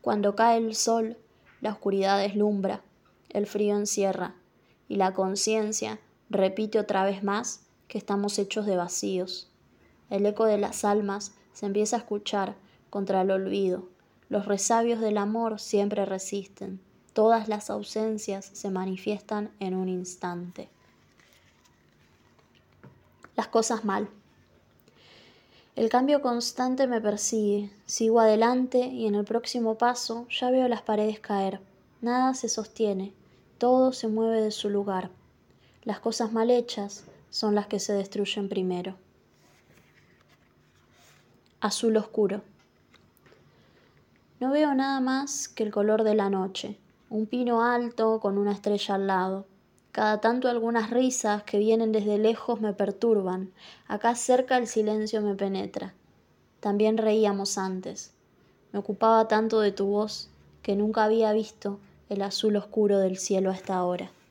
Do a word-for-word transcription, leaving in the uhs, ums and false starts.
Cuando cae el sol, la oscuridad deslumbra, el frío encierra, y la conciencia repite otra vez más que estamos hechos de vacíos. El eco de las almas se empieza a escuchar contra el olvido. Los resabios del amor siempre resisten. Todas las ausencias se manifiestan en un instante. Las cosas mal. El cambio constante me persigue. Sigo adelante y en el próximo paso ya veo las paredes caer. Nada se sostiene. Todo se mueve de su lugar. Las cosas mal hechas son las que se destruyen primero. Azul oscuro. No veo nada más que el color de la noche, un pino alto con una estrella al lado. Cada tanto algunas risas que vienen desde lejos me perturban, acá cerca el silencio me penetra. También reíamos antes. Me ocupaba tanto de tu voz que nunca había visto el azul oscuro del cielo hasta ahora.